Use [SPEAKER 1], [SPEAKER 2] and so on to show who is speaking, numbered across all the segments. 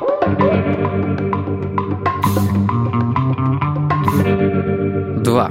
[SPEAKER 1] 2.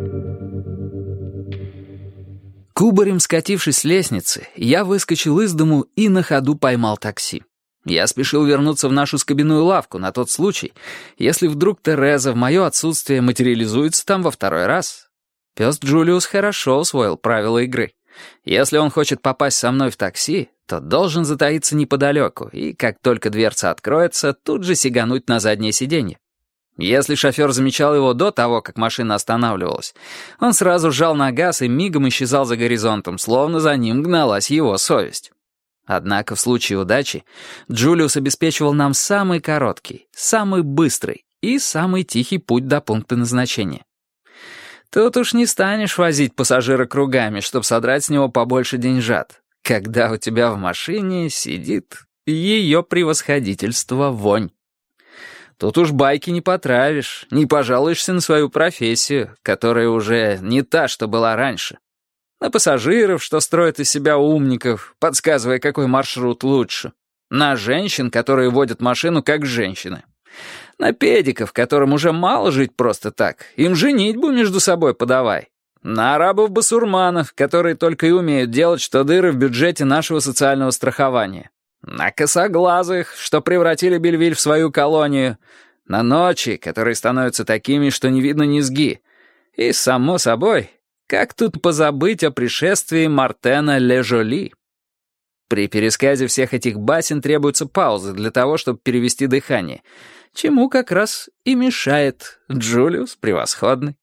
[SPEAKER 1] Кубарем скатившись с лестницы, я выскочил из дому и на ходу поймал такси. Я спешил вернуться в нашу скобяную лавку на тот случай, если вдруг Тереза в мое отсутствие материализуется там во второй раз. Пес Джулиус хорошо усвоил правила игры. Если он хочет попасть со мной в такси, то должен затаиться неподалеку и, как только дверца откроется, тут же сигануть на заднее сиденье. Если шофер замечал его до того, как машина останавливалась, он сразу жал на газ и мигом исчезал за горизонтом, словно за ним гналась его совесть. Однако в случае удачи Джулиус обеспечивал нам самый короткий, самый быстрый и самый тихий путь до пункта назначения. Тут уж не станешь возить пассажира кругами, чтобы содрать с него побольше деньжат, когда у тебя в машине сидит ее превосходительство вонь. Тут уж байки не потравишь, не пожалуешься на свою профессию, которая уже не та, что была раньше. На пассажиров, что строят из себя умников, подсказывая, какой маршрут лучше. На женщин, которые водят машину как женщины. На педиков, которым уже мало жить просто так, им женитьбу между собой подавай. На арабов-басурманов, которые только и умеют делать, что дыры в бюджете нашего социального страхования. На косоглазых, что превратили Бельвиль в свою колонию. На ночи, которые становятся такими, что не видно низги. И, само собой, как тут позабыть о пришествии Мартена Ле-Жоли? При пересказе всех этих басен требуются паузы для того, чтобы перевести дыхание, чему как раз и мешает Джулиус Превосходный.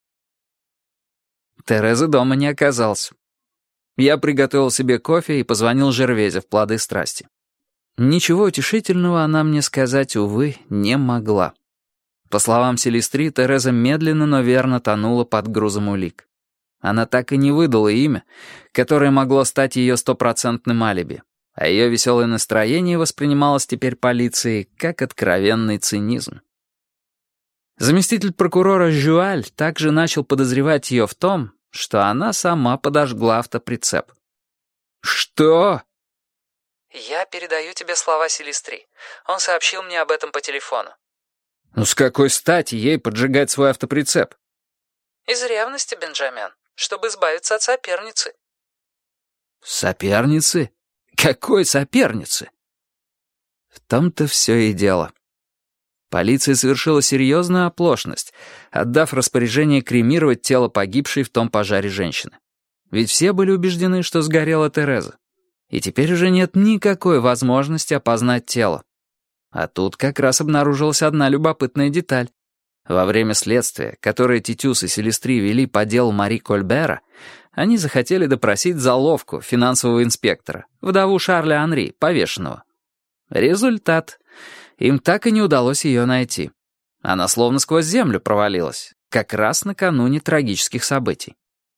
[SPEAKER 1] Терезы дома не оказалось. Я приготовил себе кофе и позвонил Жервезе в «Плоды страсти». Ничего утешительного она мне сказать, увы, не могла. По словам Селестри, Тереза медленно, но верно тонула под грузом улик. Она так и не выдала имя, которое могло стать ее стопроцентным алиби, а ее веселое настроение воспринималось теперь полицией как откровенный цинизм. Заместитель прокурора Жюаль также начал подозревать ее в том, что она сама подожгла автоприцеп. «Что?»
[SPEAKER 2] «Я передаю тебе слова Селестри. Он сообщил мне об этом по телефону».
[SPEAKER 1] «Ну с какой стати ей поджигать свой автоприцеп?»
[SPEAKER 2] «Из ревности, Бенджамин, чтобы избавиться от соперницы».
[SPEAKER 1] «Соперницы? Какой соперницы?» В том-то все и дело. Полиция совершила серьезную оплошность, отдав распоряжение кремировать тело погибшей в том пожаре женщины. Ведь все были убеждены, что сгорела Тереза. И теперь уже нет никакой возможности опознать тело. А тут как раз обнаружилась одна любопытная деталь. Во время следствия, которое Титюс и Селестри вели по делу Мари Кольбера, они захотели допросить заловку финансового инспектора, вдову Шарля Анри, повешенного. Результат. Им так и не удалось ее найти. Она словно сквозь землю провалилась, как раз накануне трагических событий.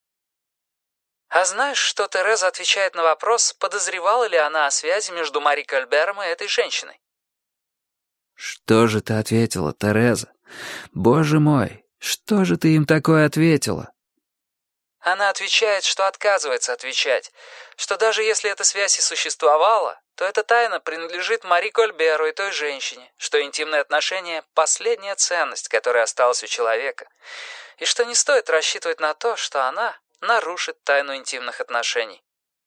[SPEAKER 2] А знаешь, что Тереза отвечает на вопрос, подозревала ли она о связи между Мари Кольбером и этой женщиной?
[SPEAKER 1] «Что же ты ответила, Тереза? Боже мой, что же ты им такое ответила?»
[SPEAKER 2] Она отвечает, что отказывается отвечать, что даже если эта связь и существовала, то эта тайна принадлежит Мари Кольберу и той женщине, что интимные отношения — последняя ценность, которая осталась у человека, и что не стоит рассчитывать на то, что она нарушит тайну интимных отношений.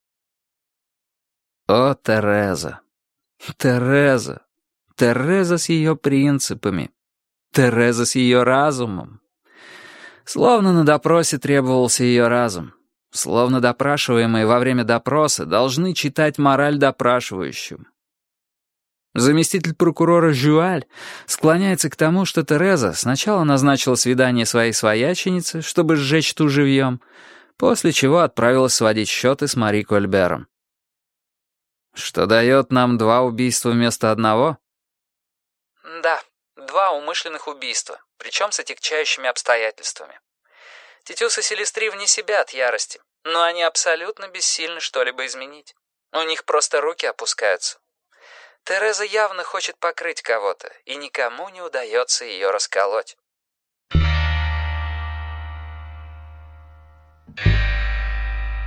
[SPEAKER 1] О, Тереза! Тереза! Тереза с ее принципами! Тереза с ее разумом! Словно на допросе требовался ее разум. Словно допрашиваемые во время допроса должны читать мораль допрашивающим. Заместитель прокурора Жюаль склоняется к тому, что Тереза сначала назначила свидание своей свояченице, чтобы сжечь ту живьем, после чего отправилась сводить счеты с Мари Кольбером. Что дает нам 2 убийства вместо одного?
[SPEAKER 2] Да, 2 умышленных убийства, причем с отягчающими обстоятельствами. Титюс и Селестри вне себя от ярости, но они абсолютно бессильны что-либо изменить. У них просто руки опускаются. Тереза явно хочет покрыть кого-то, и никому не удается ее расколоть.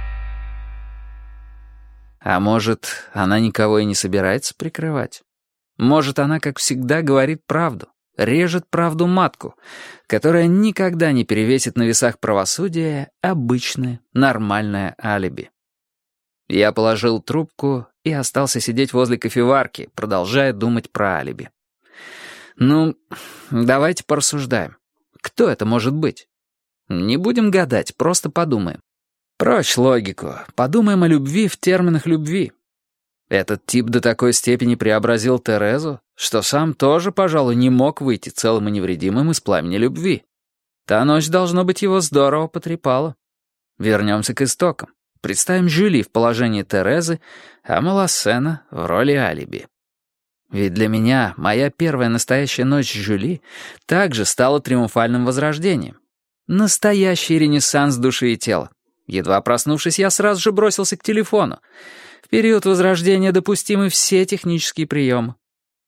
[SPEAKER 1] А может, она никого и не собирается прикрывать? Может, она, как всегда, говорит правду, режет правду матку, которая никогда не перевесит на весах правосудия обычное, нормальное алиби. Я положил трубку и остался сидеть возле кофеварки, продолжая думать про алиби. Ну, давайте порассуждаем. Кто это может быть? Не будем гадать, просто подумаем. Прочь логику, подумаем о любви в терминах любви. Этот тип до такой степени преобразил Терезу, что сам тоже, пожалуй, не мог выйти целым и невредимым из пламени любви. Та ночь, должно быть, его здорово потрепала. Вернемся к истокам. Представим Жюли в положении Терезы, а Малассена в роли алиби. Ведь для меня моя первая настоящая ночь с Жюли также стала триумфальным возрождением. Настоящий ренессанс души и тела. Едва проснувшись, я сразу же бросился к телефону. В период возрождения допустимы все технические приемы.